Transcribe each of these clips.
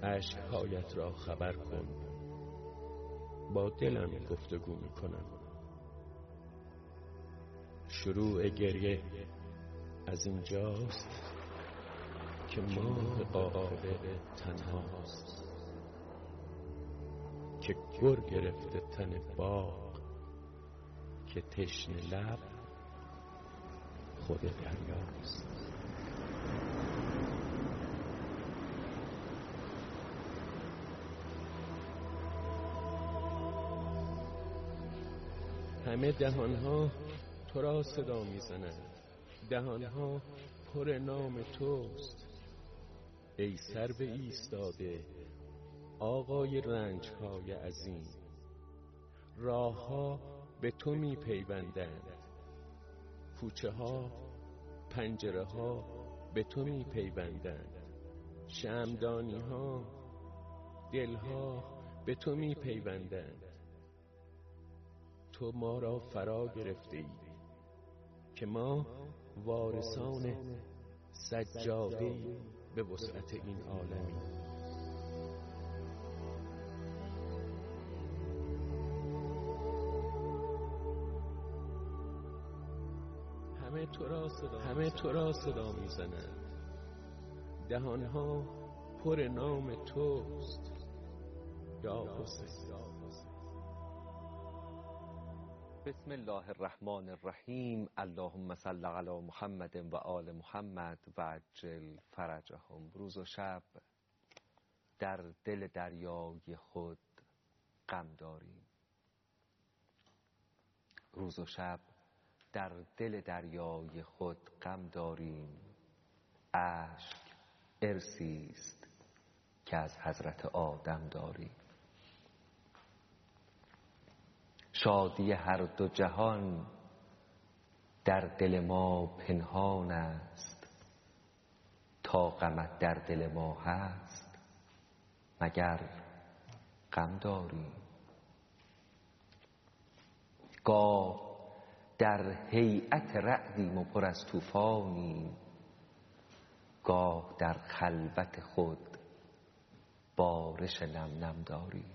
اشک‌هایت را خبر کن، با دلم گفتگو میکنم. شروع گریه از اینجاست که ماه قافله تنهاست، که گر گرفته تن باغ، که تشنه لب خود دریاست. همه دهانها تو را صدا میزنند، دهانها پر نام توست. ای سرو ایستاده آقای رنجهای عظیم، راهها به تو می پیوندند، کوچه ها پنجره ها به تو می پیوندند، شمعدانی ها دلها به تو می پیوندند. تو ما را فرا گرفته ای که ما وارثان سجاده‌ای به وسعت این عالمی. همه تو را صدا میزنند، دهانها پر نام توست. یا حسین. بسم الله الرحمن الرحیم. اللهم صل علی محمد و آل محمد و عجل فرجهم. روز و شب در دل دریای خود غم داریم، روز و شب در دل دریای خود غم داریم. اشک ارثی است که از حضرت آدم داریم. شادی هر دو جهان در دل ما پنهان است، تا غمت در دل ما هست مگر غم داریم. گاه در هیئت رعدیم و پر از طوفانیم، گاه در خلوت خود بارش نم نم داریم.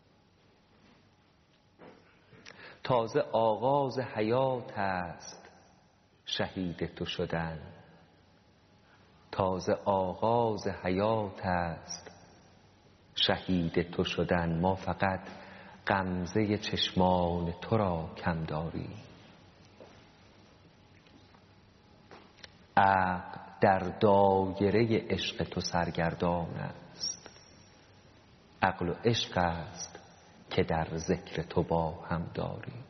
تازه آغاز حیات است شهید تو شدن، تازه آغاز حیات است شهید تو شدن. ما فقط غمزه چشمان تو را کم داریم. عقل در دایره عشق تو سرگردان است، عقل و عشق است که در ذکر تو با هم داریم.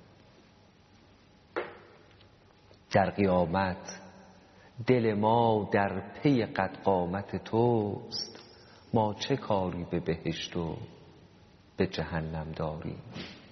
در قیامت دل ما در پی قد قامت توست، ما چه کاری به بهشت و به جهنم داریم.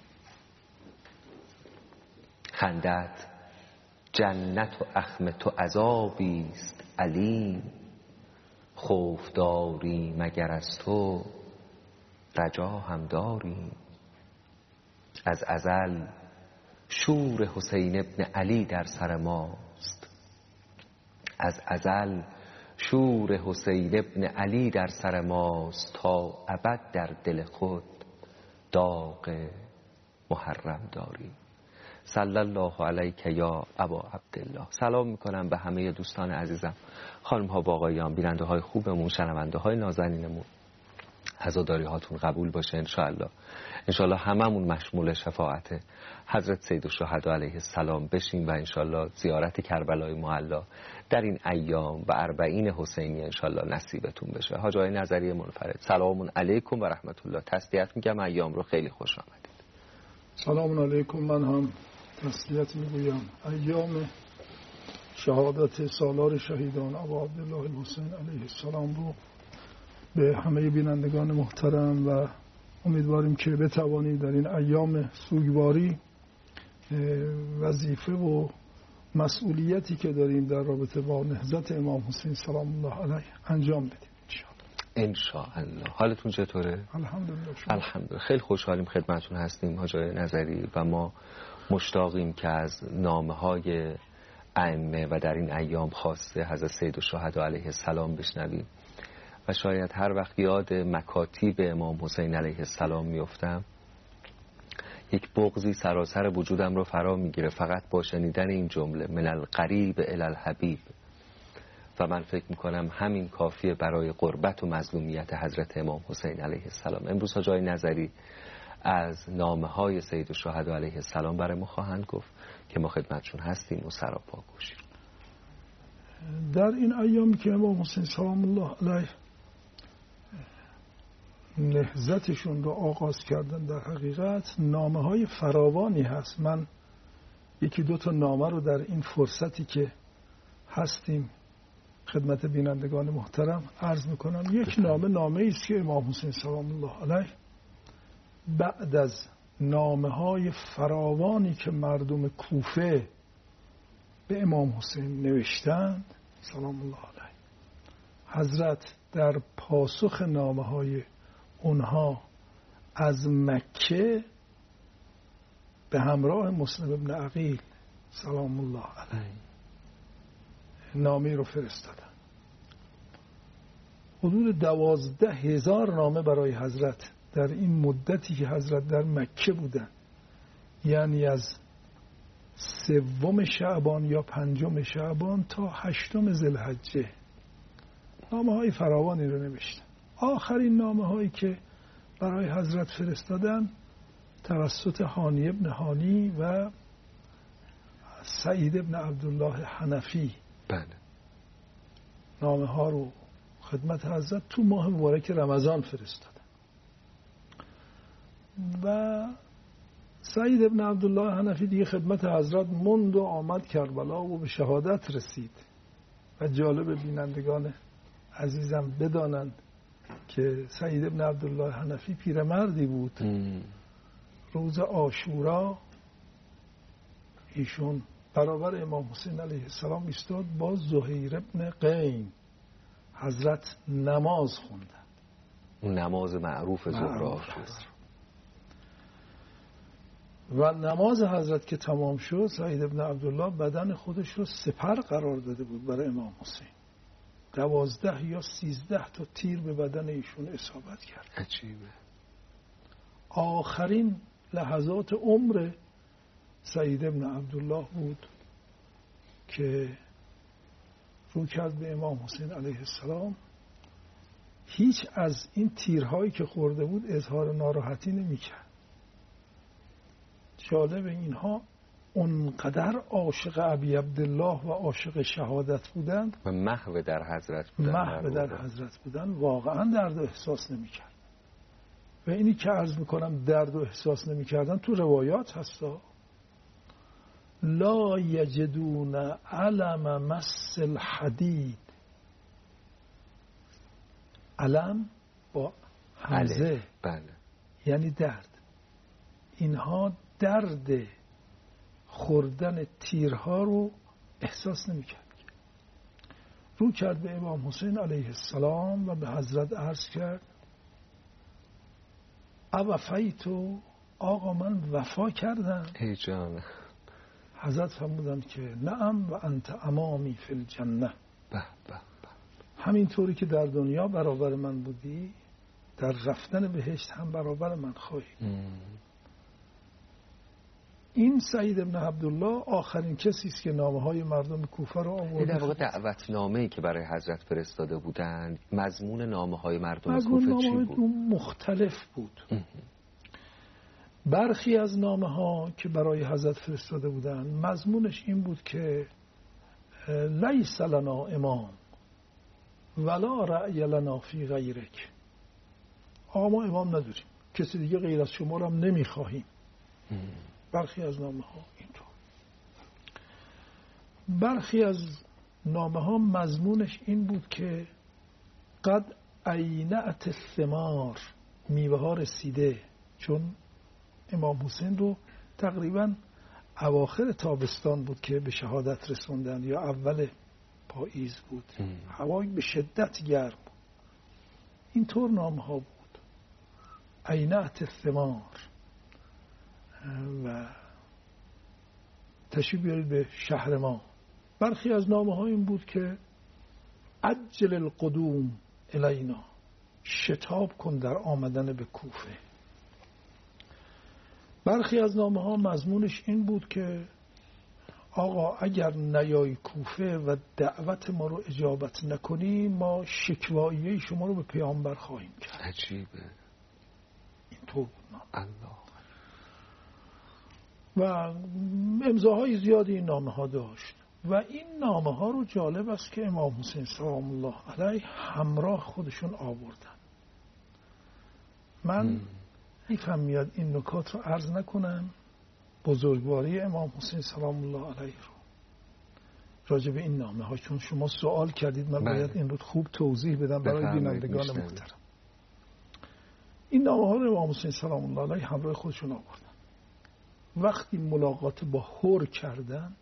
خندت جنت و اخم تو عذابی است علیم، خوف داریم مگر از تو رجا هم داریم. از ازل شور حسین ابن علی در سر ماست، از ازل شور حسین ابن علی در سر ماست، تا ابد در دل خود داغ محرم داریم. صلی الله علیک یا ابا عبدالله. سلام میکنم به همه دوستان عزیزم، خانم ها و آقایان، بیننده های خوبمون، شنونده های نازنینمون. عزاداری هاتون قبول باشه انشاءالله. انشاءالله هممون مشمول شفاعت حضرت سید الشهدا علیه السلام بشیم و انشاءالله زیارت کربلای معلی در این ایام و اربعین حسینی انشاءالله نصیبتون بشه. حاج آقای نظری منفرد، سلام علیکم و رحمت الله. تسلیت میگم، ایام رو خیلی خوش آمدید. سلام علیکم. من هم تسلیت میگویم. ایام شهادت سالار شهیدان ابا عبدالله الحسین علیه السلام رو به همه بینندگان محترم و امیدواریم که بتوانید در این ایام سوگواری وظیفه و مسئولیتی که داریم در رابطه با نهضت امام حسین سلام الله علیه انجام بدیم انشاءالله. حالتون چطوره؟ الحمدلله. الحمدلله. خیلی خوشحالیم خدمتون هستیم حاج آقای نظری و ما مشتاقیم که از نامه‌های ائمه و در این ایام خاصه حضرت سید الشهدا علیه السلام بشنویم و شاید هر وقت یاد مکاتیب امام حسین علیه السلام میفتم یک بغضی سراسر وجودم رو فرا میگیره فقط با شنیدن این جمله من القریب الی الحبیب. و من فکر میکنم همین کافیه برای قربت و مظلومیت حضرت امام حسین علیه السلام. امروز حاجی نظری از نامه های سید الشهدا علیه السلام برای ما خواهند گفت که ما خدمتشون هستیم و سراپا گوشیم. در این ایامی که امام حسین سلام الله علیه نهضتشون رو آغاز کردن، در حقیقت نامه های فراوانی هست. من یکی دو تا نامه رو در این فرصتی که هستیم خدمت بینندگان محترم عرض میکنم. یک نامه است که امام حسین سلام الله علیه بعد از نامه های فراوانی که مردم کوفه به امام حسین نوشتند سلام الله علیه، حضرت در پاسخ نامه های اونها از مکه به همراه مسلم ابن عقیل سلام الله علیه نامه رو فرستادن. حدود 12,000 نامه برای حضرت در این مدتی که حضرت در مکه بودن، یعنی از 3 شعبان یا 5 شعبان تا 8 ذوالحجه نامه های فراوانی رو نوشتن. آخرین نامه هایی که برای حضرت فرستادن توسط هانی ابن هانی و سعید ابن عبدالله حنفی نامه ها رو خدمت حضرت تو ماه مبارک رمضان فرستادن و سعید ابن عبدالله حنفی دیگه خدمت حضرت موند و آمد کربلا و به شهادت رسید. و جالب بینندگان عزیزم بدانند که سعید ابن عبدالله حنفی پیرمردی بود. روز عاشورا ایشون برابر امام حسین علیه السلام ایستاد با زهیر ابن قین حضرت نماز خوندن. اون نماز معروف ظهر و نماز حضرت که تمام شد سعید ابن عبدالله بدن خودش رو سپر قرار داده بود برای امام حسین. 12 یا 13 تا تیر به بدن ایشون اصابت کرد. عجیبه. آخرین لحظات عمر سعید ابن عبدالله بود که رو کرد به امام حسین علیه السلام. هیچ از این تیرهایی که خورده بود اظهار ناراحتی نمی‌کرد. جالب اینها اونقدر عاشق ابی عبدالله و عاشق شهادت بودند و محو در حضرت بودند واقعا درد و احساس نمی‌کرد. و اینی که عرض میکنم درد و احساس نمی‌کردن تو روایات هستا. لا یجدون علم مس الحدید، علم با همزه یعنی درد. اینها درد خوردن تیرها رو احساس نمی‌کرد. رو کرد به امام حسین علیه السلام و به حضرت عرض کرد اوفیتو، آقا من وفا کردم. ای جان. حضرت فرمودند که نعم و انت امامی فی الجنه. همینطوری که در دنیا برابر من بودی در رفتن بهشت هم برابر من خواهی. این سعید ابن عبدالله آخرین کسی است که نامه‌های مردم کوفه رو آورد. در واقع دعوتنامه‌ای که برای حضرت فرستاده بودند، مضمون نامه‌های مردم کوفه چی بود؟ مختلف بود. برخی از نامه‌ها که برای حضرت فرستاده بودند مضمونش این بود که لیس لنا امام ولا رأی لنا فی غیرک. ما امام نداریم، کسی دیگه غیر از شما رو هم نمیخواهیم. برخی از نامه ها اینطور. برخی از نامه ها مضمونش این بود که قد عینعت الثمار، میوه ها رسیده. چون امام حسین رو تقریبا اواخر تابستان بود که به شهادت رسوندن یا اول پاییز بود. هوای به شدت گرم بود. اینطور نامه ها بود. عینعت الثمار و تشریف بیارید به شهر ما. برخی از نامه ها این بود که عجل القدوم الینا، شتاب کن در آمدن به کوفه. برخی از نامه ها مضمونش این بود که آقا اگر نیای کوفه و دعوت ما رو اجابت نکنی ما شکواییه شما رو به پیامبر خواهیم کرد. عجیبه. اینطور بود نامه. الله. و امضاهای زیادی این نامه ها داشت و این نامه ها رو جالب است که امام حسین سلام الله علیه همراه خودشون آوردن. من حیفم میاد این نکات رو عرض نکنم، بزرگواری امام حسین سلام الله علیه رو راجع به این نامه ها، چون شما سوال کردید من باید این رو خوب توضیح بدم برای بینندگان محترم. این نامه ها رو امام حسین سلام الله علیه همراه خودشون آوردن. وقتی ملاقات با هور کردن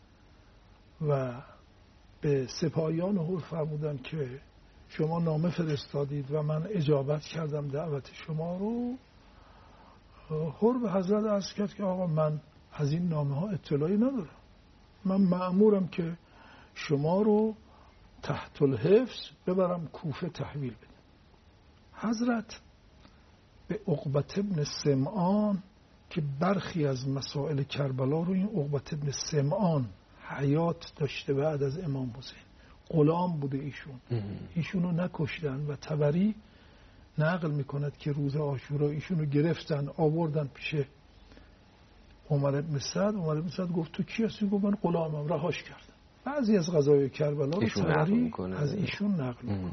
و به سپاهیان هور فرمودن که شما نامه فرستادید و من اجابت کردم دعوت شما رو، هور به حضرت عرض کرد که آقا من از این نامه ها اطلاعی ندارم، من مأمورم که شما رو تحت الحفظ ببرم کوفه تحویل بدم. حضرت به عقبة ابن سمعان که برخی از مسائل کربلا رو این عقبة ابن سمعان حیات داشته بعد از امام حسین، غلام بوده ایشونو نکشتن و طبری نقل میکند که روز عاشورا ایشونو گرفتن آوردن پیش عمر ابن سعد. عمر ابن سعد گفت تو کی هستی؟ گفت من غلامم، رهاش کردن. بعضی از غزوای کربلا رو طبری از ایشون نقل میکنه.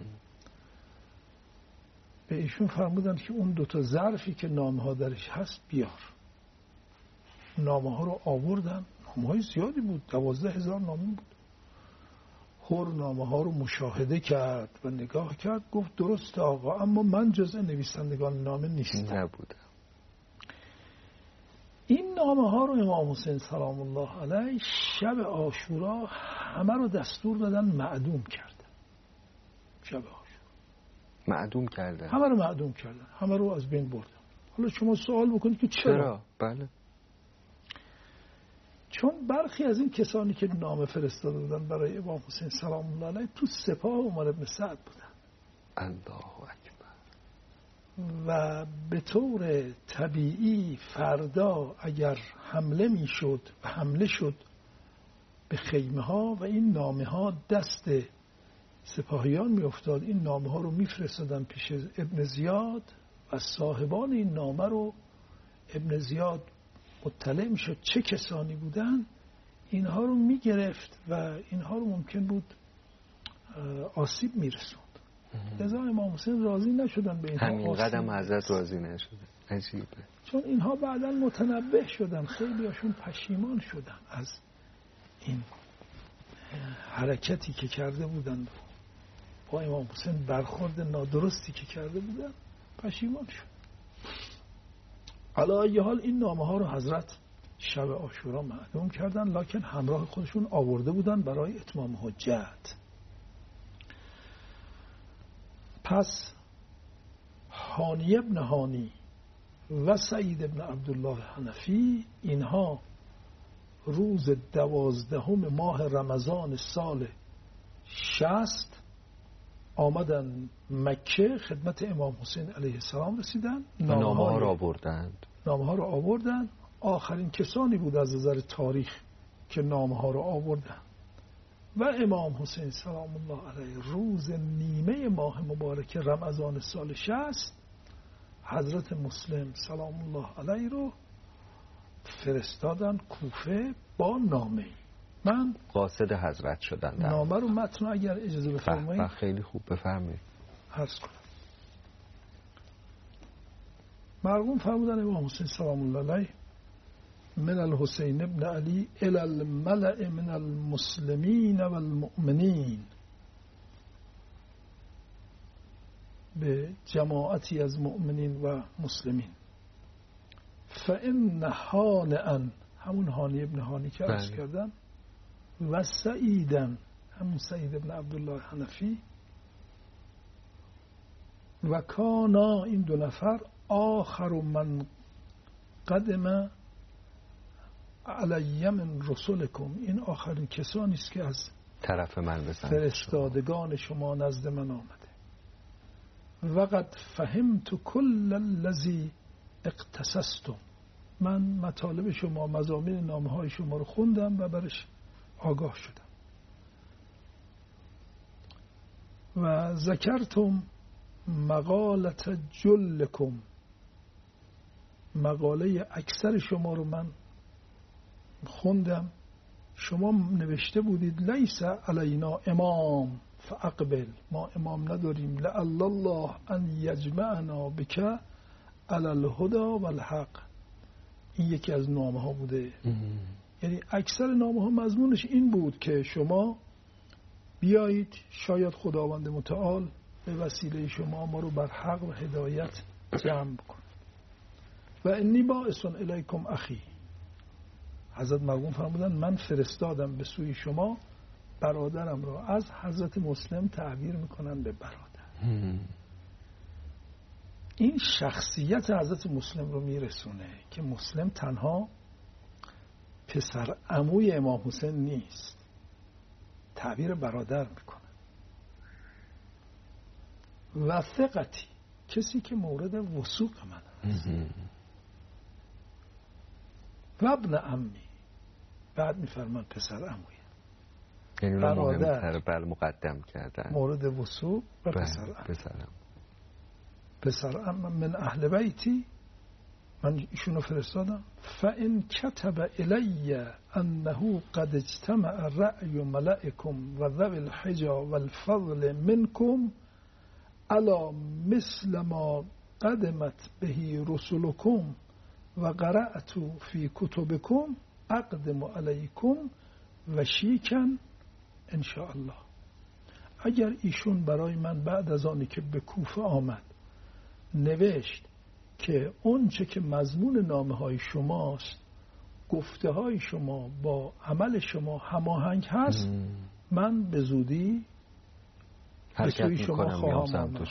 به ایشون فرمودن که اون دوتا ظرفی که نامه ها درش هست بیار. نامه ها رو آوردن، نامه های زیادی بود، 12,000 نامه بود. هور نامه ها رو مشاهده کرد و نگاه کرد، گفت درسته آقا، اما من جزء نویسندگان نامه نیستم. نبودم. این نامه ها رو امام حسین سلام الله علیه شب عاشورا همه رو دستور دادن معدوم کردن. شب عاشورا معدوم کردن، همه رو معدوم کردن، همه رو از بین بردن. حالا شما سوال بکنید که چرا؟ بله. چون برخی از این کسانی که نامه فرستاده بودن برای امام حسین سلام الله علیه تو سپاه عمر ابن سعد بودن. الله اکبر. و به طور طبیعی فردا اگر حمله میشد و حمله شد به خیمه ها و این نامه ها دست سپاهیان می افتاد، این نامه ها رو می فرستادن پیش ابن زیاد و صاحبان این نامه رو ابن زیاد مطلع می شد چه کسانی بودن، اینها رو می گرفت و اینها رو ممکن بود آسیب می رسوند. لذا امام حسین راضی نشدن به اینها. همین قدم حضرت راضی نشدن. عجیبه. چون اینها بعدا متنبه شدن، خیلی هاشون پشیمان شدن از این حرکتی که کرده بودن، با امام حسین برخورد نادرستی که کرده بودن پشیمان شد. علی ای حال این نامه ها رو حضرت شب عاشورا معدوم کردن، لکن همراه خودشون آورده بودن برای اتمام حجت. پس هانی ابن هانی و سعید ابن عبدالله حنفی اینها روز 12 ماه رمضان سال 60 آمدن مکه، خدمت امام حسین علیه السلام رسیدن، نامه ها رو آوردن. آخرین کسانی بود از نظر تاریخ که نامه ها رو آوردن و امام حسین سلام الله علیه روز نیمه ماه مبارک رمضان سال 60 حضرت مسلم سلام الله علیه رو فرستادن کوفه با نامه. من قاصد حضرت شدن. نامه رو متن اگر اجازه بفرمایید خیلی خوب بفرمایید عرض کنم. مرحوم فرمودن امام حسین سلام الله علیه من الحسین ابن علی الی الملأ من المسلمین و المؤمنین، به جماعتی از مؤمنین و مسلمین. فإن هانئا، همون هانی ابن هانی که عرض کردم، و سعیدن، همون سعید ابن عبدالله حنفی، و کانا، این دو نفر، آخر من قدم علی من رسولکم، این آخرین کسانی است که از طرف من فرستادگان شما نزد من آمده. وقد فهمت کل الذی اقتصستم. من مطالب شما، مضامین نامه های شما رو خوندم و برش آگاه شدم. و ذکرتم مقالت جلکم، مقاله اکثر شما رو من خوندم. شما نوشته بودید لیس علینا امام فاقبل، ما امام نداریم، لعل الله ان یجمعنا بک علی الهدی والحق. این یکی از نامه ها بوده. یعنی اکثر نامه ها مضمونش این بود که شما بیایید، شاید خداوند متعال به وسیله شما ما رو بر حق و هدایت جمع بکن. و انی باعث الیکم اخی، حضرت مرحوم فرمودن من فرستادم به سوی شما برادرم را. از حضرت مسلم تعبیر میکنن به برادر. این شخصیت حضرت مسلم رو میرسونه که مسلم تنها پسر عموی امام حسین نیست، تعبیر برادر میکنه. و ثقتی، کسی که مورد وثوق من هست. و ابن عمی، بعد میفرمان پسر عموی، یعنی اون مهمتر بر مقدم کردن مورد وثوق و پسر عم من اهل بیتی، من ایشونو فرستادم. فان کتب الی انه قد اجتمع رأی ملائکم و ذوی الحجا والفضل منکم علی مثل ما قدمت به رسولکم و قرأت فی کتبکم اقدم علیکم و شیکن ان شاء الله. اگر ایشون برای من بعد از آنی که به کوفه آمد نوشت که اون چه که مضمون نامه های شماست، گفته های شما با عمل شما هماهنگ هست، من به زودی به سوی شما خواهم آمد.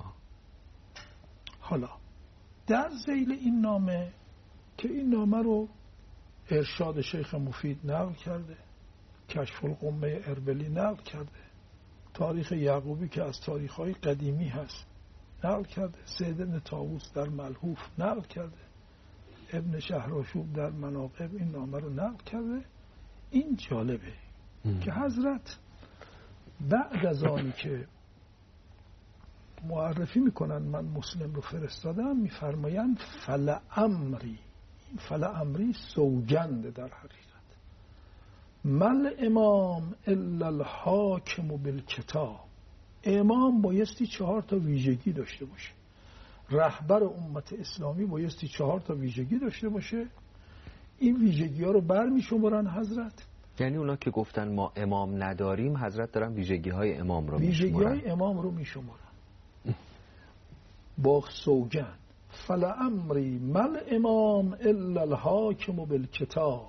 حالا در ذیل این نامه که این نامه رو ارشاد شیخ مفید نقل کرده، کشف الغمه اربلی نقل کرده، تاریخ یعقوبی که از تاریخ‌های قدیمی هست نقل کرده، سید ابن طاووس در ملحوف نقل کرده، ابن شهرآشوب در مناقب این نامه رو نقل کرده. این جالبه که حضرت بعد از آنی که معرفی میکنن من مسلم رو فرستادم، میفرمایند فلعمری، این فلعمری سوگنده در حقیقت، مل امام الا الحاکم بالکتاب. امام بایستی 4 تا ویژگی داشته باشه، رهبر امت اسلامی بایستی 4 تا ویژگی داشته باشه. این ویژگی ها رو برمی شمارن حضرت. یعنی اونا که گفتن ما امام نداریم، حضرت دارن ویژگی های امام رو میشمارن. ویژگی های امام رو میشمارن با سوگند. فلعمری مل امام الا الحاکم بالکتاب.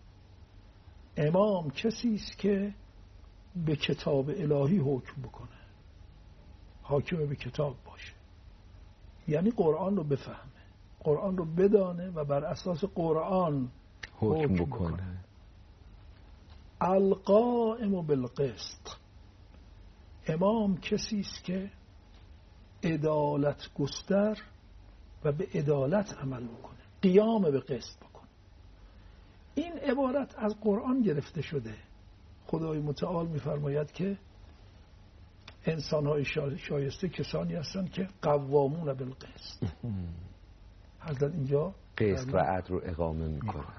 امام کسی است که به کتاب الهی حکم بکنه، حاکم به کتاب باشه، یعنی قرآن رو بفهمه، قرآن رو بدانه و بر اساس قرآن حکم بکنه. القائم بالقسط. امام کسی است که عدالت گستر و به عدالت عمل بکنه، قیام به قسط بکنه. این عبارت از قرآن گرفته شده. خدای متعال می‌فرماید که انسان‌های شایسته کسانی هستند که قوامون بالقسط. حضرت اینجا قسط و عدل رو اقامه می‌کنند.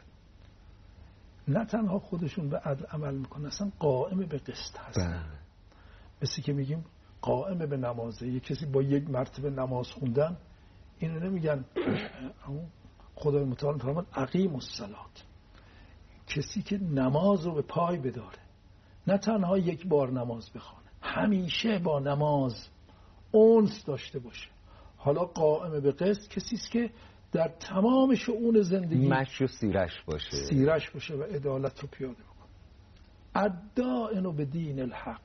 نه تنها خودشون به عدل عمل می‌کنن، اصلا قائم به قسط هستن. مثل که میگیم قائم به نمازه. یک کسی با 1 مرتبه نماز خوندن، اینو نمیگن خدای متعال فرمان اقیم الصلاة، کسی که نماز رو به پای بداره، نه تنها 1 بار نماز بخونه، همیشه با نماز انس داشته باشه. حالا قائم به قسط کسی است که در تمام شؤون زندگی مشی و سیرش باشه و عدالت رو پیاده بکنه. الدائن به دین الحق،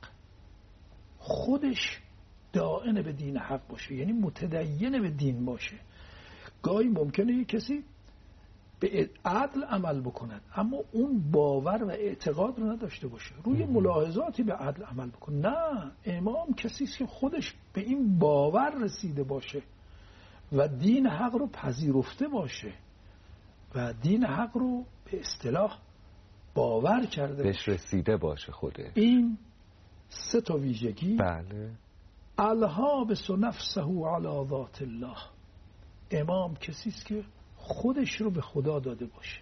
خودش دائن به دین حق باشه، یعنی متدین به دین باشه. گاهی ممکنه یک کسی به عدل عمل بکند، اما اون باور و اعتقاد رو نداشته باشه، روی ملاحظاتی به عدل عمل بکنه. نه، امام کسی است که خودش به این باور رسیده باشه و دین حق رو پذیرفته باشه و دین حق رو به اصطلاح باور کرده بهش رسیده باشه خوده. این 3 ویژگی. بله. الحابس نفسه علی ذات الله. امام کسی است که خودش رو به خدا داده باشه،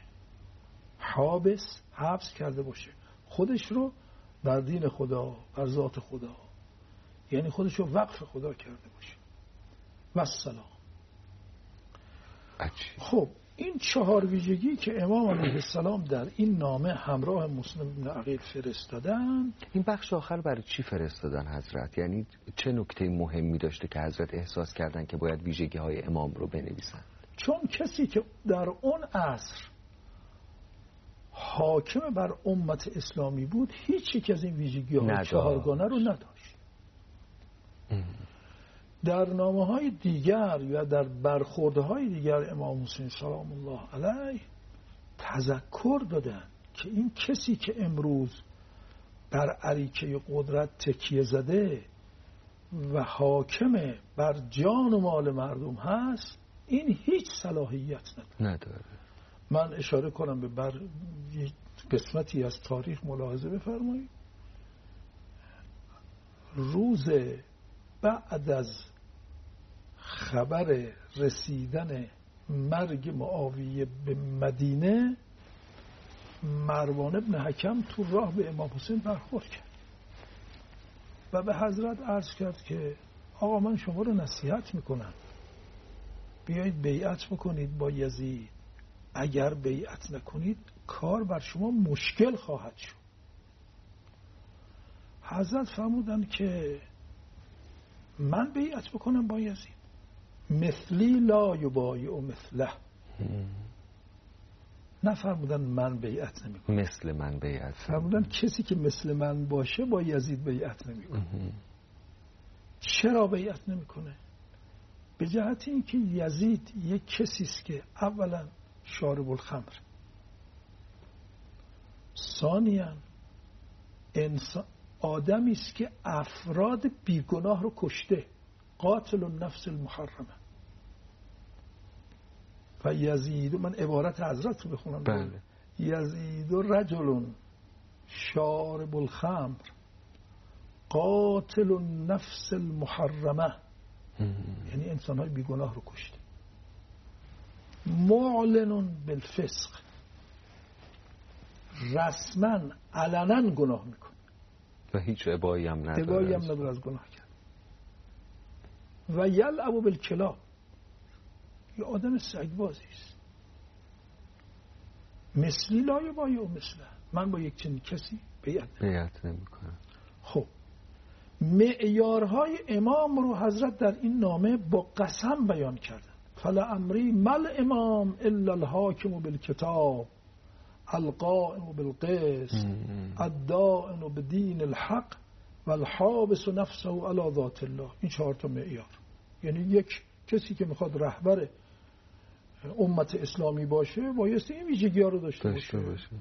حبس کرده باشه خودش رو بر دین خدا، بر ذات خدا، یعنی خودش رو وقف خدا کرده باشه. و السلام. خب این 4 ویژگی که امام علیه السلام در این نامه همراه مسلم بن عقیل فرستادن. این بخش آخر برای چی فرستادن حضرت؟ یعنی چه نکته مهمی داشته که حضرت احساس کردن که باید ویژگی های امام رو بنویسن؟ چون کسی که در اون عصر حاکم بر امت اسلامی بود هیچ یک از این ویژگی های 4گانه رو نداشت. در نامه‌های دیگر یا در برخوردهای دیگر امام حسین سلام الله علیه تذکر دادن که این کسی که امروز بر اریکه قدرت تکیه زده و حاکم بر جان و مال مردم هست، این هیچ صلاحیت نداره. من اشاره کنم به قسمتی از تاریخ ملاحظه بفرمایید. روز بعد از خبر رسیدن مرگ معاویه به مدینه، مروان ابن حکم تو راه به امام حسین برخورد کرد و به حضرت عرض کرد که آقا من شما رو نصیحت میکنم، بیایید بیعت بکنید با یزید، اگر بیعت نکنید کار بر شما مشکل خواهد شد. حضرت فرمودن که من بیعت بکنم با یزید؟ مثلی لا یبایع مثله. نفرمودن من بیعت نمیکنم، مثل من بیعت. فرمودن کسی که مثل من باشه با یزید بیعت نمیکنه. چرا بیعت نمیکنه؟ به جهت اینکه یزید یک کسی است که اولا شارب الخمر، ثانیاً آدمی است که افراد بیگناه رو کشته، قاتل النفس المحرمه. و یزید، من عبارت حضرت رو بخونم. بله. یزید رجل شارب الخمر قاتل النفس المحرمه، یعنی انسان های بیگناه رو کشته، معلن بالفسق، رسما علنا گناه میکنه و هیچ ابایی هم نداره، ابایی هم نداره از گناه کرد. و یلعب بالکلاب، یه آدم سگبازی است. مثلی لا یبایع مثله، من با یک چنین کسی بیعت نمیکنم. خب معیارهای امام رو حضرت در این نامه با قسم بیان کردن. فلعمری مل امام الا الحاکم بالکتاب القائم بالقسط الدائن بدین الحق والحابس نفسه علی ذات الله. این 4 معیار، یعنی یک کسی که میخواد رهبر امت اسلامی باشه بایستی این ویژگی‌ها رو داشته باشه.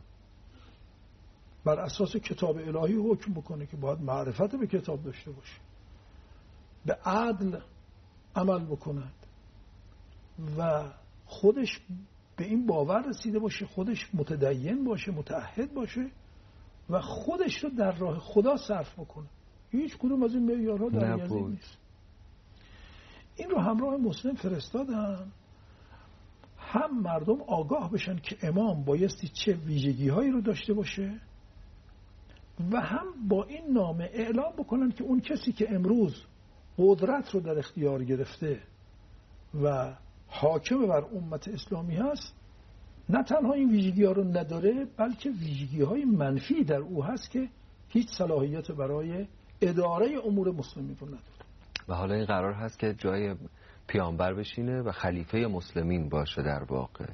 بر اساس کتاب الهی حکم بکنه که باید معرفت به کتاب داشته باشه، به عدل عمل بکند و خودش به این باور رسیده باشه، خودش متدین باشه، متعهد باشه و خودش رو در راه خدا صرف بکنه. هیچ کدوم از این معیارها در یزید نیست. این رو همراه مسلم فرستادن، هم مردم آگاه بشن که امام بایستی چه ویژگی هایی رو داشته باشه و هم با این نامه اعلام بکنن که اون کسی که امروز قدرت رو در اختیار گرفته و حاکم بر امت اسلامی هست، نه تنها این ویژگی ها رو نداره بلکه ویژگی های منفی در او هست که هیچ صلاحیت برای اداره امور مسلمین رو نداره. و حالا این قرار هست که جای پیامبر بشینه و خلیفه مسلمین باشه در واقع.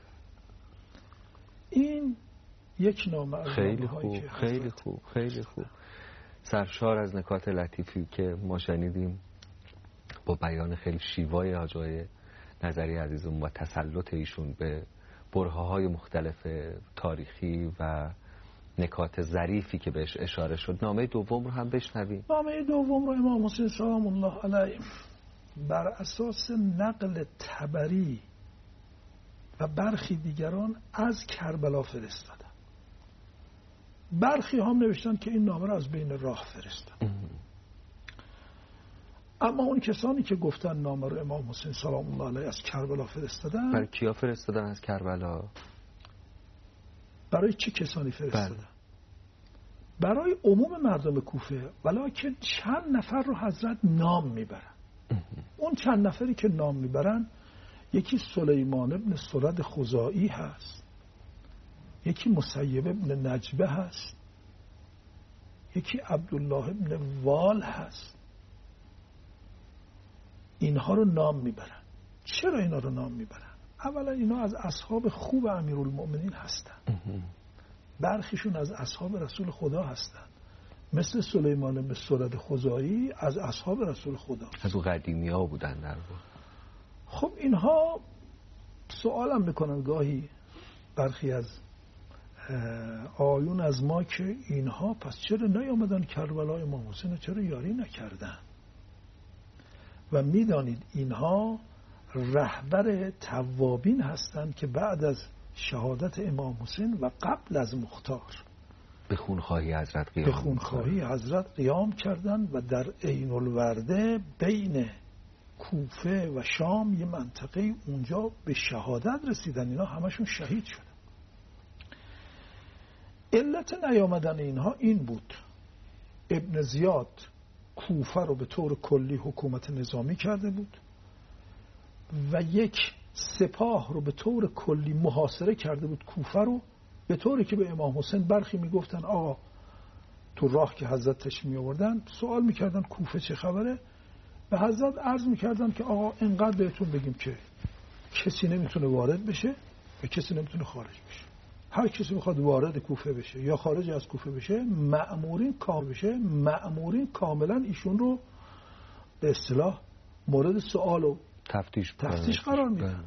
این یک نامه. خیلی خوب، خیلی خوب، خیلی خوب. سرشار از نکات لطیفی که ما شنیدیم با بیان خیلی شیوای آقای نظری عزیزمون و تسلط ایشون به برهه‌های مختلف تاریخی و نکات ظریفی که بهش اشاره شد. نامه دوم رو هم بشنویم. نامه دوم رو امام حسین سلام الله علیه بر اساس نقل طبری و برخی دیگران از کربلا فرستادن. برخی هم نوشتن که این نامه رو از بین راه فرستادن. اما اون کسانی که گفتن نامه رو امام حسین سلام الله علیه از کربلا فرستادن، برای کیا فرستادن از کربلا؟ برای چه کسانی فرستادن؟ برای عموم مردم کوفه، ولکن چند نفر رو حضرت نام میبرن. اون چند نفری که نام میبرن، یکی سلیمان ابن سرد خزاعی هست، یکی مسیب ابن نجبه هست، یکی عبدالله ابن وال هست. اینها رو نام میبرن. چرا اینا رو نام میبرن؟ اولا اینا از اصحاب خوب امیرالمؤمنین هستن، برخیشون از اصحاب رسول خدا هستن، مثل سلیمان بن سرد خزاعی از اصحاب رسول خدا، از اون قدیمی ها بودن در واقع. خب اینها سوالم میکنن گاهی برخی از آیون از ما که اینها پس چرا نیامدن کربلا امام حسین چرا یاری نکردن؟ و میدانید اینها رهبر توابین هستند که بعد از شهادت امام حسین و قبل از مختار به خونخواهی حضرت قیام کردند و در عین الورده بین کوفه و شام یه منطقه اونجا به شهادت رسیدن. اینا همشون شهید شدن. علت نیامدن اینها این بود: ابن زیاد کوفه رو به طور کلی حکومت نظامی کرده بود و یک سپاه رو به طور کلی محاصره کرده بود کوفه رو، به طوری که به امام حسین برخی میگفتن آقا تو راه که حضرت تشریف می آوردن سوال میکردن کوفه چه خبره، به حضرت عرض میکردن که آقا اینقدر بهتون بگیم که کسی نمیتونه وارد بشه و کسی نمیتونه خارج بشه. هر کسی میخواد وارد کوفه بشه یا خارج از کوفه بشه، مأمورین کاملا ایشون رو به اصطلاح مورد سوال و تفتیش قرار میدن.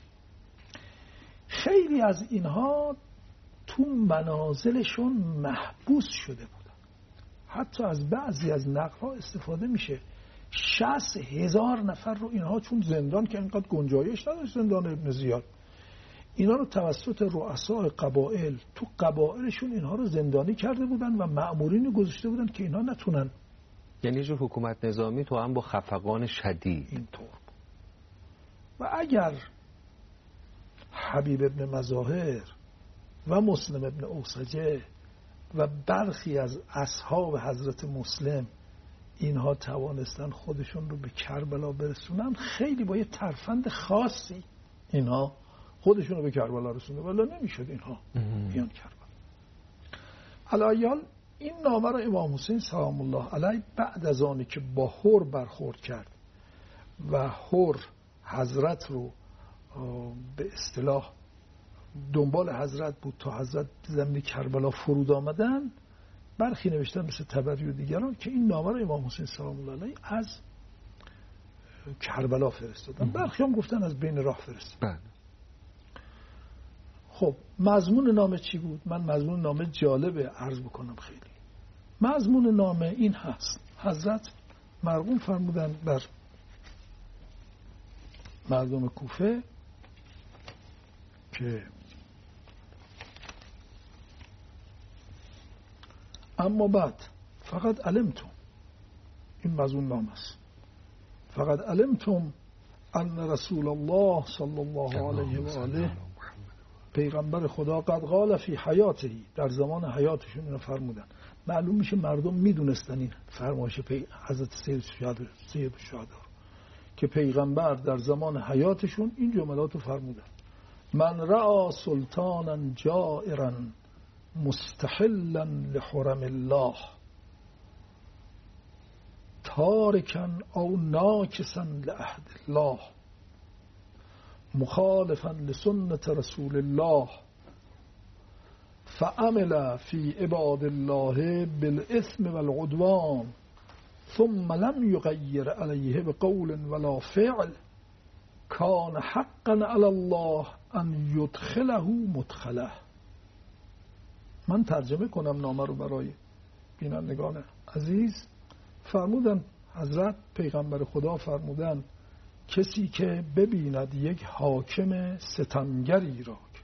خیلی از اینها تو منازلشون محبوس شده بودن. حتی از بعضی از نقل‌ها استفاده میشه 60,000 نفر رو اینها، چون زندان که اینقدر گنجایش نداشت زندان ابن زیاد، اینا رو توسط رؤسای قبایل تو قبایلشون اینها رو زندانی کرده بودن و مأمورین گذاشته بودن که اینها نتونن. یعنی جو حکومت نظامی تو هم با خفقان شدید اینطور. و اگر حبیب ابن مظاهر و مسلم ابن اوسجه و برخی از اصحاب حضرت مسلم اینها توانستن خودشون رو به کربلا برسونن، خیلی با یه ترفند خاصی اینها خودشون رو به کربلا رسونده، ولی نمیشد اینها بیان کربلا. علایال این نامه رو امام حسین سلام الله علیه بعد از آنی که با هور برخورد کرد و هور حضرت رو به اصطلاح دنبال حضرت بود تا حضرت زمین کربلا فرود آمدن، برخی نوشتن مثل طبری و دیگران که این نامه رو امام حسین سلام الله علیه از کربلا فرستادن، برخی هم گفتن از بین راه فرستادن. خب مضمون نامه چی بود؟ من مضمون نامه جالبه عرض بکنم. خیلی مضمون نامه این هست: حضرت مرقوم فرمودن بر مردم کوفه که اما بعد فقط علمتم، این مضمون نامه است، فقط علمتم ان رسول الله صلی الله علیه و آله پیغمبر خدا قد قال فی حیاته، در زمان حیاتشون اینو فرمودن. معلوم میشه مردم میدونستن این فرمایش حضرت سید الشهدا که پیغمبر در زمان حیاتشون این جملات رو فرمودن: من رأى سلطانا جائرا مستحلا لحرم الله تارکا او ناکسا لعهد الله مخالفا لسنة رسول الله فعمل في عباد الله بالإثم والعدوان ثم لم يغير عليه بقول ولا فعل كان حقا على الله ان یدخله مدخله. من ترجمه کنم نامه رو برای بینندگان عزیز. فرمودن حضرت پیغمبر خدا فرمودن کسی که ببیند یک حاکم ستمگری را که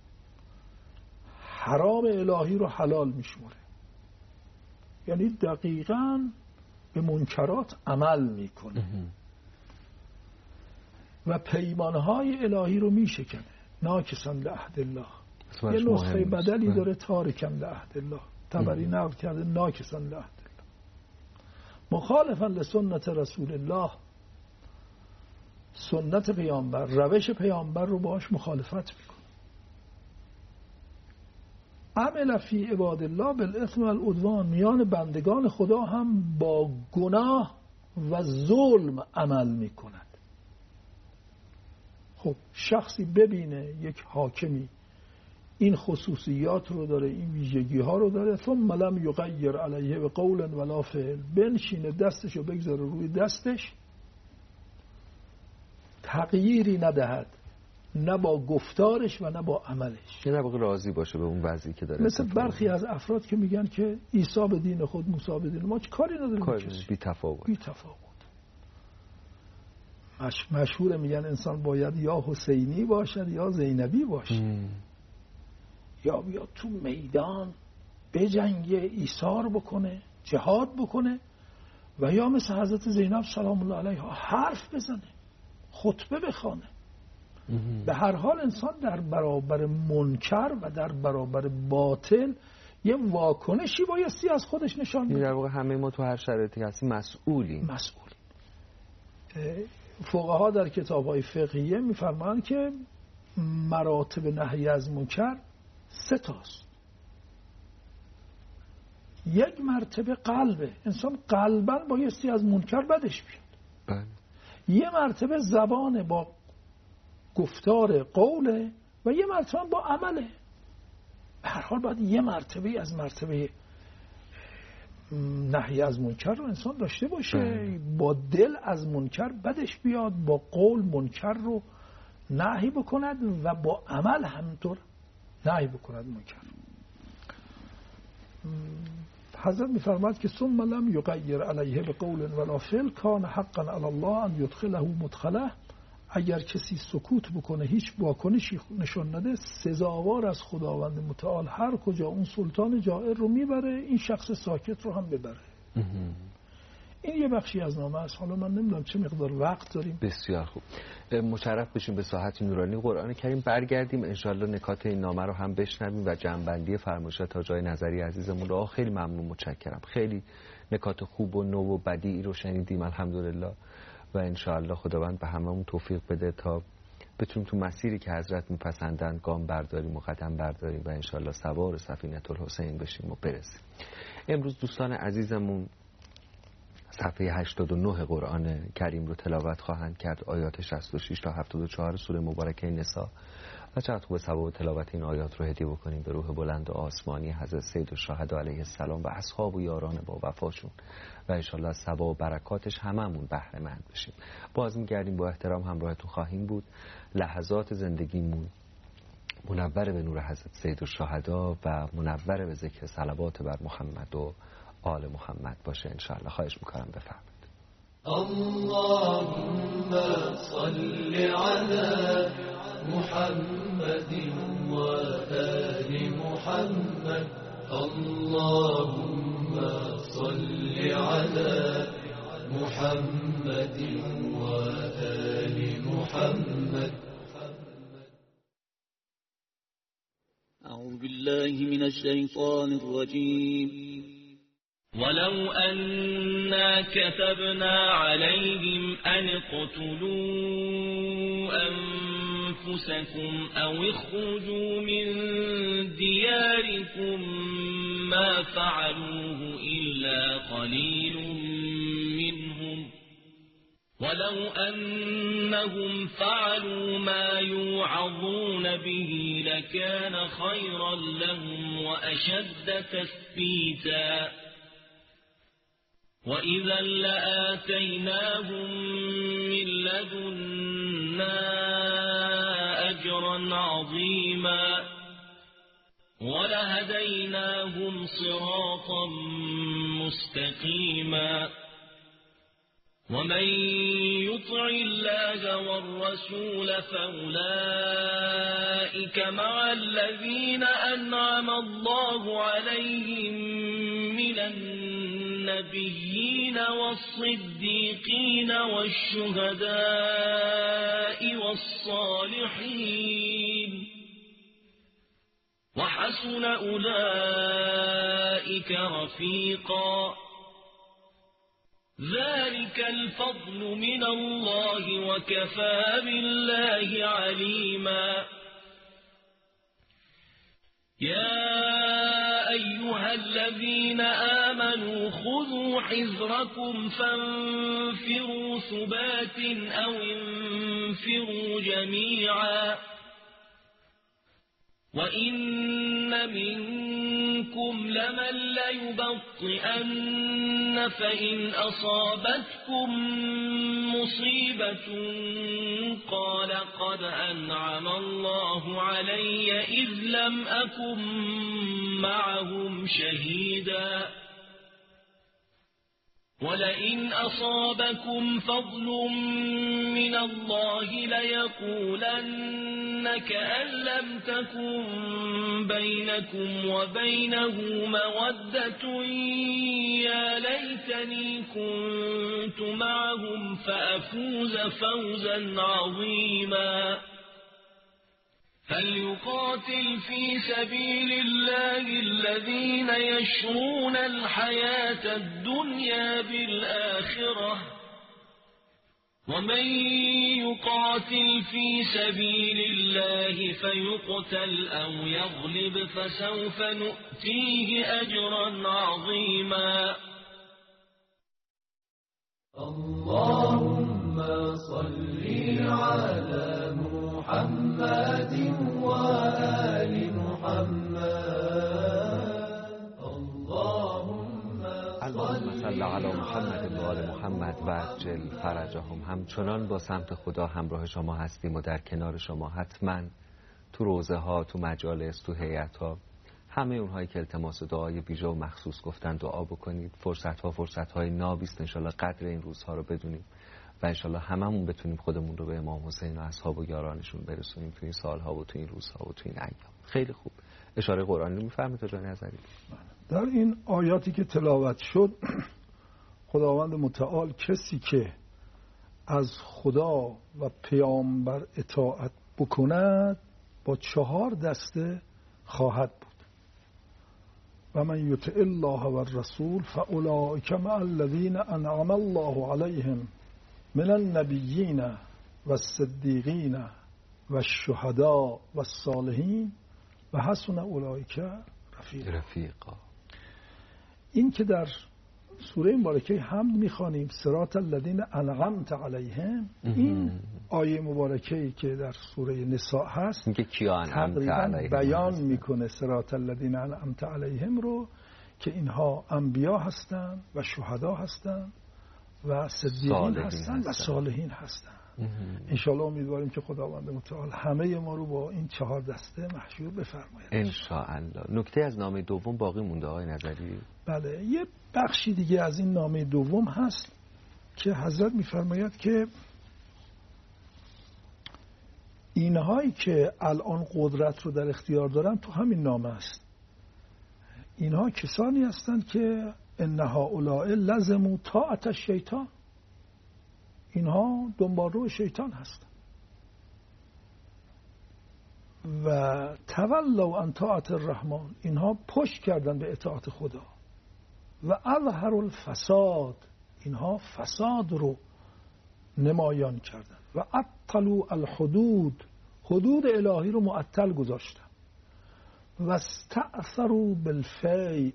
حرام الهی رو حلال میشموره، یعنی دقیقاً به منکرات عمل میکنه و پیمانهای الهی رو میشکنه، ناکساً لعهد الله. یه نسخه بدلی داره تارکاً لعهد الله، طبری نقل کرده ناکساً لعهد الله، مخالفاً لسنت رسول الله، سنت پیامبر، روش پیامبر رو باش مخالفت میکنه. عمل فی عباد الله بالاثم والعدوان، میان بندگان خدا هم با گناه و ظلم عمل میکند. خب شخصی ببینه یک حاکمی این خصوصیات رو داره، این ویژگی ها رو داره، ثم لم یغیر علیه بقول ولا فعل، بنشینه دستش رو بگذاره روی دستش، تغییری ندهد، نه با گفتارش و نه با عملش، نه باقی راضی باشه به اون وضعی که داره. مثل برخی از افراد که میگن که عیسی به دین خود، موسی به دین ما، چه کاری نداره، بی تفاوت. مشهور میگن انسان باید یا حسینی باشد یا زینبی باشه، یا بیاد تو میدان بجنگه، ایثار بکنه، جهاد بکنه، و یا مثل حضرت زینب سلام الله علیها حرف بزنه، خطبه بخوانه. به هر حال انسان در برابر منکر و در برابر باطل یه واکنشی بایستی از خودش نشان بده. در واقع همه ما تو هر شرایطی هستیم مسئولیم. فقها در کتاب‌های فقهیه می‌فرمایند که مراتب نهی از منکر 3 تاست. یک مرتبه قلبه، انسان قلباً بایستی از منکر بدش بیاد. یه مرتبه زبانه، با گفتار قوله، و یه مرتبه با عمله. به هر حال باید یه مرتبه از مرتبه نهی از منکر رو انسان داشته باشه. با دل از منکر بدش بیاد، با قول منکر رو نهی بکند و با عمل همینطور نهی بکند منکر. حضرت می‌فرماید که ثم لم یغیر علیه بقول ولا فعل کان حقا علی الله ان یدخله مدخله. اگر کسی سکوت بکنه، هیچ واکنشی نشون نده، سزاوار از خداوند متعال هر کجا اون سلطان جائر رو میبره، این شخص ساکت رو هم ببره. این یه بخشی از نامه است. حالا من نمیدونم چه مقدار وقت داریم. بسیار خوب، مشرف بشیم به ساحت نورانی قرآن کریم. برگردیم انشالله نکات این نامه رو هم بشنویم و جنبندی فرمایشات تا جای نظری عزیزمون رو. خیلی ممنون، متشکرم. خیلی نکات خوب و نو و بدیعی رو شنیدیم الحمدلله، و انشاءالله خداوند به هممون توفیق بده تا بتونیم تو مسیری که حضرت میپسندن گام برداریم و قدم برداریم و انشاءالله سوار سفینه الحسین بشیم و برسیم. امروز دوستان عزیزمون صفحه 89 قرآن کریم رو تلاوت خواهند کرد، آیات 66 تا 74 سوره مبارکه نساء، و چقدر خوب ثواب تلاوت این آیات رو هدیه بکنیم به روح بلند و آسمانی حضرت سید الشهدا علیه السلام و اصحاب و یاران با وفاشون، و انشالله از ثواب و برکاتش هممون بهره مند بشیم. باز میگردیم، با احترام همراهتون خواهیم بود. لحظات زندگیمون منور به نور حضرت سید الشهدا و منور به ذکر صلوات بر محمد و آل محمد باشه انشالله. خواهش میکنم بفرمایید. اللهم صل على محمد و آل محمد. اللهم صل على محمد و آل محمد. أعوذ بالله من الشيطان الرجيم. ولو أنا كتبنا عليهم أن اقتلوا أنفسكم أو اخرجوا من دياركم ما فعلوه إلا قليل منهم ولو أنهم فعلوا ما يوعظون به لكان خيرا لهم وأشد تثبيتا وإذا لآتيناهم من لدنا أجرا أجرا عظيما ولهديناهم صراطا مستقيما ومن يطع الله والرسول فأولئك مع الذين أنعم الله عليهم من النبيين والصديقين والشهداء والصالحين وحسن أولئك رفيقا ذلك الفضل من الله وكفى بالله عليما يا أيها الذين آمنوا خذوا حذركم فانفروا ثبات أو انفروا جميعا وإن منكم لمن ليبطئن فإن أصابتكم مصيبة قال قد أنعم الله علي إذ لم أكن معهم شهيدا ولئن أصابكم فضل من الله ليقولن كأن لم تكن بينكم وبينه مودة يا ليتني كنت معهم فأفوز فوزا عظيما فليقاتل في سبيل الله الذين يشرون الحياة الدنيا بالآخرة ومن يقاتل في سبيل الله فيقتل أو يغلب فسوف نؤتيه أجرا عظيما اللهم صل على محمد وآل محمد اللهم صل علی محمد و آل محمد و عجل فرجهم. همچنان با سمت خدا همراه شما هستیم و در کنار شما حتما تو روزه ها، تو مجالس، تو هیئت ها، همه اونهایی که التماس دعای ویژه و مخصوص گفتن دعا بکنید. فرصت های نابیست، انشالله قدر این روزها رو بدونیم و انشالله هممون بتونیم خودمون رو به امام حسین و اصحاب و یارانشون برسونیم تو این سالها و تو این روزها و تو این ایام. خیلی خوب. اشاره قرآنی رو می‌فرمایید تا جای نظری؟ در این آیاتی که تلاوت شد خداوند متعال کسی که از خدا و پیامبر اطاعت بکند با 4 دسته خواهد بود. و من یطع الله و الرسول فاولئک مع الذین انعم الله علیهم من النبیین و الصدیقین و الشهداء و الصالحین و حسن اولئک رفیقا. این که در سوره مبارکه حمد میخوانیم صراط الذین انعمت علیهم، این آیه مبارکه‌ای که در سوره نساء هست تقریبا بیان میکنه صراط الذین انعمت علیهم رو که اینها انبیا هستند و شهدا هستند و صدیقین هستند و صالحین هستند. انشالله امیدواریم که خداوند متعال همه ما رو با این 4 دسته محشور بفرماید انشاءالله. نکته از نامه دوم باقی مونده آقای نظری؟ بله، یه بخشی دیگه از این نامه دوم هست که حضرت میفرماید که اینهایی که الان قدرت رو در اختیار دارن تو همین نامه است. اینها کسانی هستند که ان هؤلاء لزموا طاعت الشیطان، اینها دنبالرو شیطان هستند و تولوا عن طاعت الرحمن، اینها پشت کردن به اطاعت خدا و اظهروا الفساد، اینها فساد رو نمایان کردن و عطلوا الحدود، حدود الهی رو معطل گذاشتن و استأثروا بالفیء،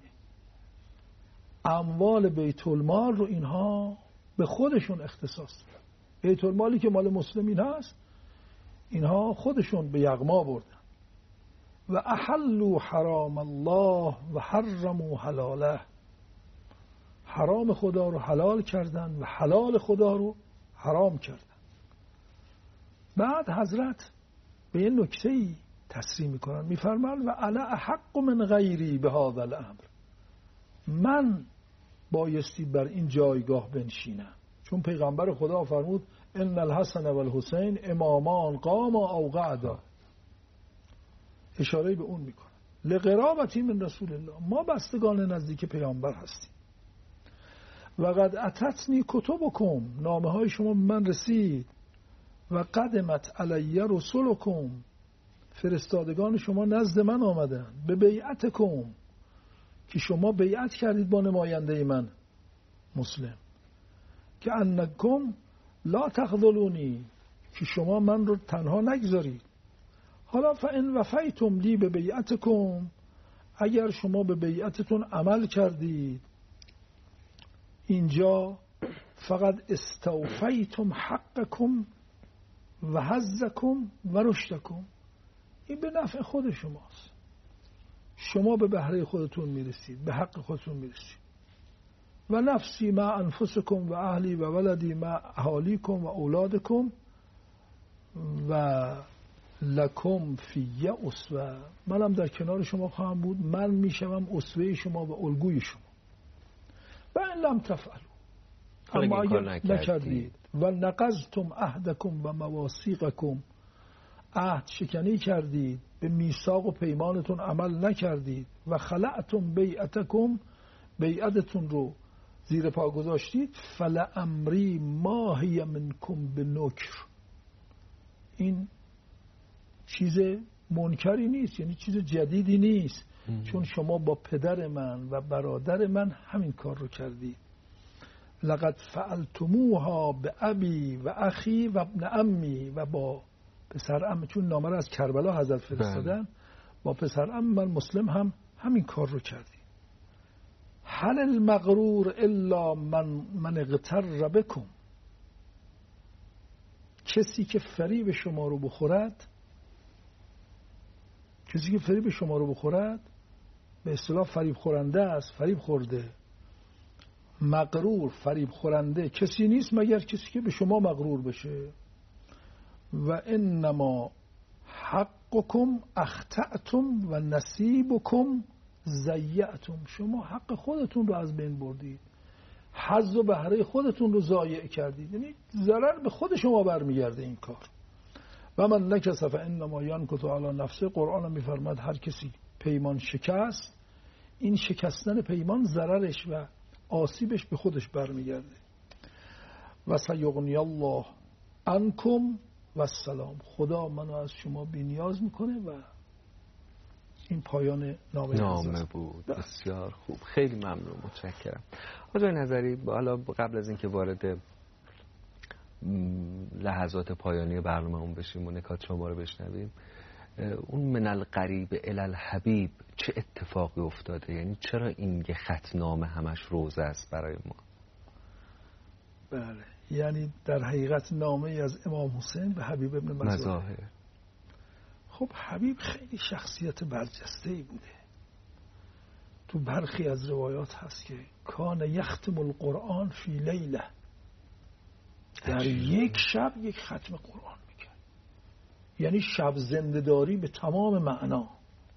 اموال بیت المال رو اینها به خودشون اختصاص دادن. بیت المالی که مال مسلمین هست اینها خودشون به یغما بردن. و احلوا حرام الله و حرموا حلاله، حرام خدا رو حلال کردن و حلال خدا رو حرام کردن. بعد حضرت به یه نکته‌ای تصریح میکنن، میفرمان و انا احق من غیری به هذا الامر، من بایستی بر این جایگاه بنشینم، چون پیغمبر خدا فرمود ان الحسن و الحسین امامان قاما او قعدا، اشاره به اون میکنه. لقرابتی من رسول الله، ما بستگان نزدیک پیامبر هستیم. و قد اتتنی کتبکم، نامه های شما به من رسید. و قدمت علی رسولکم، فرستادگان شما نزد من آمدن. به بیعتکم، که شما بیعت کردید با نماینده من مسلم. که انکم لا تخذلونی، که شما من رو تنها نگذارید. حالا فان وفیتم لی به بیعتکم، اگر شما به بیعتتون عمل کردید، اینجا فقط استوفیتم حقکم و حظکم و رشدکم، این به نفع خود شماست، شما به بهره خودتون میرسید، به حق خودتون میرسید. و نفسی مع انفسکم و اهلی و ولدی مع اهالیکم و اولادکم و لکم فی اسوه، منم در کنار شما خواهم بود، من میشوم اسوه شما و الگوی شما. و ان لم تفعلوا، اما اگر نکردید، و نقضتم عهدکم و مواثیقکم، عهد شکنی کردید، به میثاق و پیمانتون عمل نکردید، و خلعتم بیعتکم، بیعتتون رو زیر پا گذاشتید، فلامری ما هی منکم بنکر، این چیز منکری نیست، یعنی چیز جدیدی نیست، چون شما با پدر من و برادر من همین کار رو کردید. لقد فعلتموها به ابی و اخی و ابن امی، و با پسر ام، چون نامه رو از کربلا حضرت فرستادن، با پسر ام من مسلم هم همین کار رو کردیم. هل المغرور الا من اغتر بکم، کسی که فریب شما رو بخورد، کسی که فریب شما رو بخورد به اصطلاح فریب خورنده است، فریب خورده. مغرور، فریب خورنده کسی نیست مگر کسی که به شما مغرور بشه. و انما حقکم اخطأتم و نصیبکم ضیعتم، شما حق خودتون رو از بین بردید، حظ و بهره خودتون رو ضایع کردید، یعنی ضرر به خود شما برمیگرده این کار. و من نکث فانما ینکث علی نفسه، قرآن میفرماد هر کسی پیمان شکست، این شکستن پیمان ضررش و آسیبش به خودش برمیگرده. و سیغنی الله عنکم و السلام، خدا منو از شما بی‌نیاز میکنه. و این پایان نامه بود. بسیار خوب، خیلی ممنون، متشکرم. آقای نظری، حالا قبل از اینکه وارد لحظات پایانی برنامه‌مون بشیم و نکات شما رو بشنویم، اون من القریب الی الحبیب چه اتفاقی افتاده؟ یعنی چرا این یه خطنامه همش روزه است برای ما؟ بله، یعنی در حقیقت نامه از امام حسین به حبیب ابن مظاهر. خب حبیب خیلی شخصیت برجسته‌ای بوده. تو برخی از روایات هست که کان یختم القرآن فی لیله، در یک شب یک ختم قرآن میکرد، یعنی شب زنده‌داری به تمام معنا.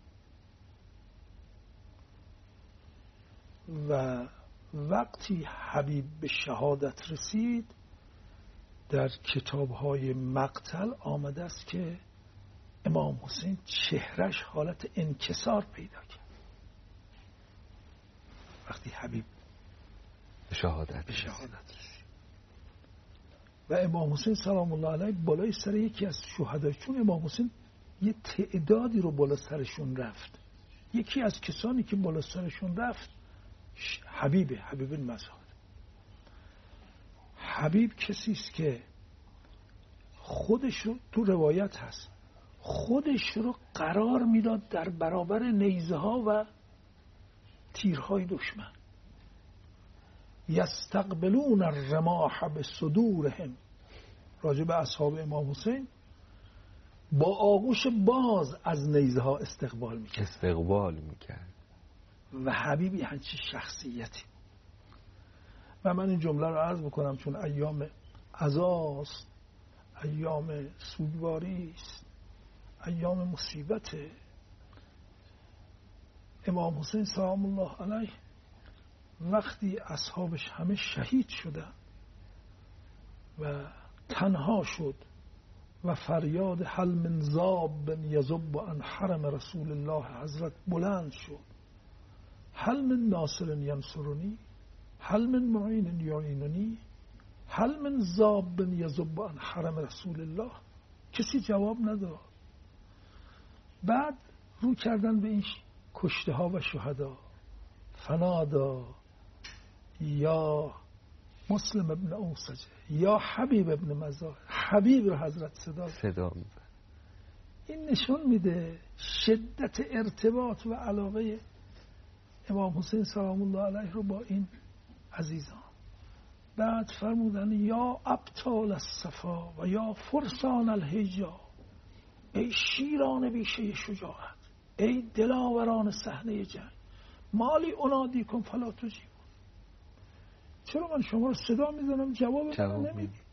و وقتی حبیب به شهادت رسید، در کتاب‌های مقتل آمده است که امام حسین چهرش حالت انکسار پیدا کرد وقتی حبیب به شهادت رسید. و امام حسین سلام الله علیه بالای سر یکی از شهدا، چون امام حسین یه تعدادی رو بالا سرشون رفت، یکی از کسانی که بالا سرشون رفت حبیب مظاهر. حبیب کسی است که خودش رو، تو روایت هست، خودش رو قرار میداد در برابر نیزه ها و تیرهای دشمن. یستقبلون الرماح بصدورهم، راجع به اصحاب امام حسین، با آغوش باز از نیزه ها استقبال میکرد. و حبیبی همچین شخصیتی. و من این جمله رو عرض بکنم چون ایام عزاست، ایام سوگواری است، ایام مصیبته. امام حسین سلام الله علیه وقتی اصحابش همه شهید شدن و تنها شد و فریاد حل من ذاب یذب عن حرم رسول الله حضرت بلند شد، حل من ناصر ینصرنی، حل من معین یعیننی، حل من ذاب یذب عن حرم رسول الله. کسی جواب نداد. بعد رو کردن به این کشته ها و شهدا، فنادا یا مسلم ابن اوسجه یا حبیب ابن مزاح، حبیب رو حضرت صدا میزد. این نشون میده شدت ارتباط و علاقه امام حسین سلام الله علیه رو با این عزیزان. بعد فرمودن یا ابطال الصفا و یا فرسان الحجا، ای شیران بیشه شجاعت، ای دلاوران صحنه جنگ، مالی انادیکم فلا تجیبون. چرا من شما رو صدا میزنم جواب نمیدید؟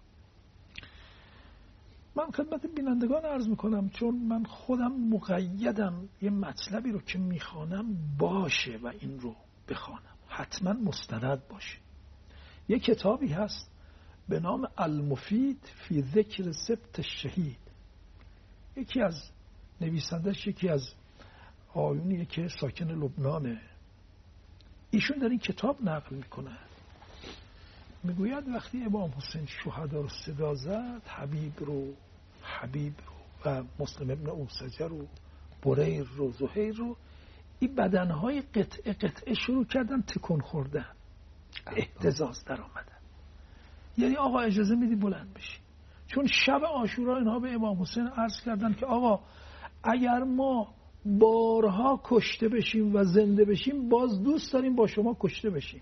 من خدمت بینندگان عرض میکنم چون من خودم مقیدم یه مطلبی رو که میخوانم باشه و این رو بخوانم، حتما مستند باشه. یه کتابی هست به نام المفید فی ذکر سبت الشهید. یکی از نویسندش یکی از آیونیه که ساکن لبنانه. ایشون در این کتاب نقل میکنه، میگوید وقتی امام حسین شهدا رو صدا زد، حبیب رو و مسلم ابن اوسجه رو، بریر رو، زهیر رو، این بدنهای قطعه شروع کردن تکون خوردن، اهتزاز در آمدن. یعنی آقا اجازه میدی بلند بشی. چون شب عاشورا اینها به امام حسین عرض کردن که آقا اگر ما بارها کشته بشیم و زنده بشیم باز دوست داریم با شما کشته بشیم.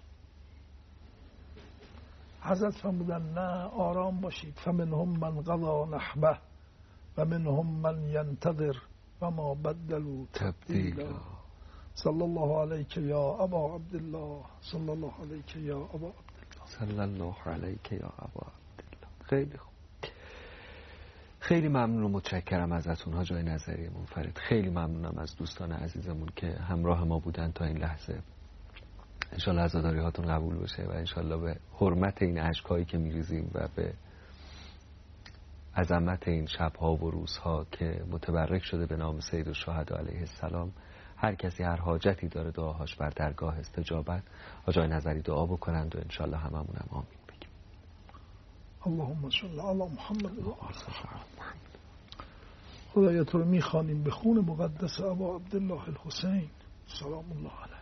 حضرت فرمودن نه، آرام باشید، فمنهم من قضا نحبه و منهم من ینتظر و ما بدلوا تبدیلا. صلی الله علیک یا ابا عبدالله، صلی الله علیک یا ابا عبدالله، صلی الله علیک یا ابا عبدالله. خیلی خوب، خیلی ممنون و متشکرم ازتون حاجی نظری منفرد. خیلی ممنونم از دوستان عزیزمون که همراه ما بودن تا این لحظه. انشالله عزاداری هاتون قبول بشه و انشالله به حرمت این اشکایی که میریزیم و به عظمت این شبها و روزها که متبرک شده به نام سید الشهدا علیه السلام، هر کسی هر حاجتی داره دعاهاش بر درگاه استجابت، حاجی نظری دعا بکنند و انشالله هممونم آمین بگیم. اللهم صل علی محمد و آل محمد. خدایا تو رو میخوانیم به خون مقدس ابا عبدالله الحسین سلام الله علیه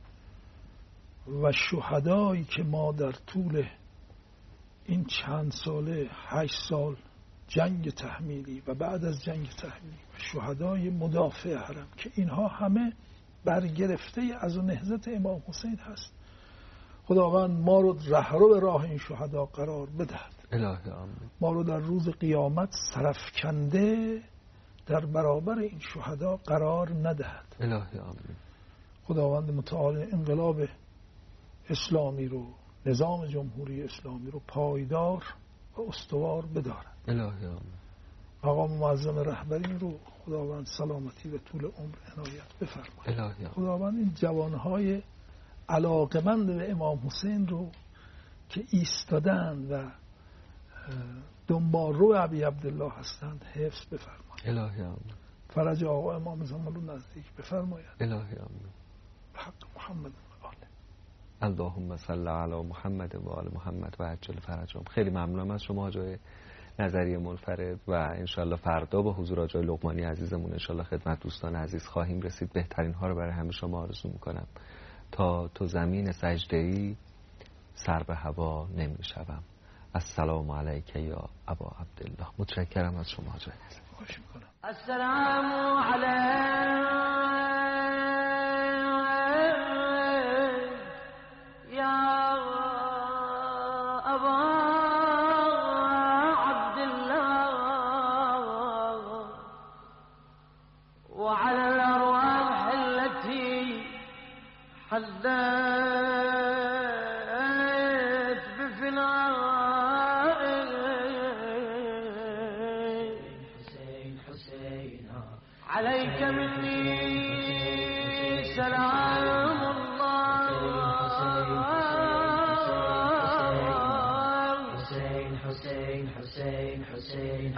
و شهدایی که ما در طول این چند ساله 8 سال جنگ تحمیلی و بعد از جنگ تحمیلی و شهدای مدافع حرم که اینها همه برگرفته از نهضت امام حسین هست، خداوند ما رو رهرو به راه این شهدا قرار بدهد. الهی آمین. ما رو در روز قیامت سرفکنده در برابر این شهدا قرار ندهد. الهی آمین. خداوند متعال انقلاب اسلامی رو، نظام جمهوری اسلامی رو پایدار و استوار بدارد. الهی آمین. مقام معظم رهبری رو خداوند سلامتی و طول عمر عنایت بفرماید. الهی آمین. خداوند این جوانهای علاقمند به امام حسین رو که ایستادن و دنبال رو ابی عبدالله هستند حفظ بفرماید. الهی آمین. فرج آقا امام زمان رو نزدیک بفرماید. الهی آمین. به حق محمد و آله. اللهم صل علی محمد و آل محمد و عجل فرجهم. خیلی ممنونم از شما حاجی نظری منفرد و انشالله فردا با حضور حاجی لقمانی عزیزمون انشالله خدمت دوستان عزیز خواهیم رسید. بهترین ها رو برای همه شما آرزو میکنم تا تو زمین سجده‌ای سر به هوا نمیشوم. السلام علیک یا ابا عبدالله. متشکرم از شما حاجی نظری. خواهش میکنم. السلام علیک یا ابا عبدالله وعلى الأرواح التي حلت بفناء حسين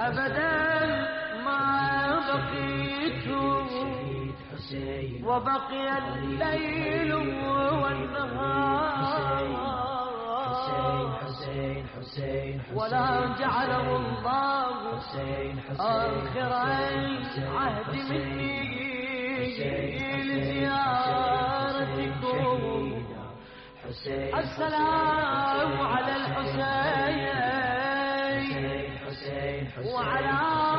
أبدا ما بقيت وبقي الليل والنهار ولا جعله الله آخر العهد مني لزيارتكم. السلام على الحسين وعلى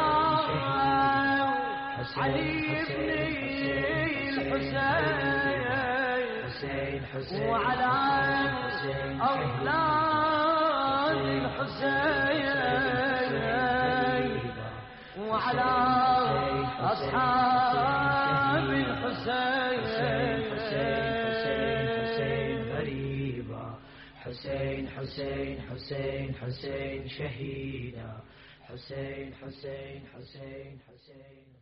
علي بن الحسين وعلى أولاد الحسين وعلى أصحاب الحسين. حسين حسين حسين حسين شهيدا. حسين حسين حسين حسين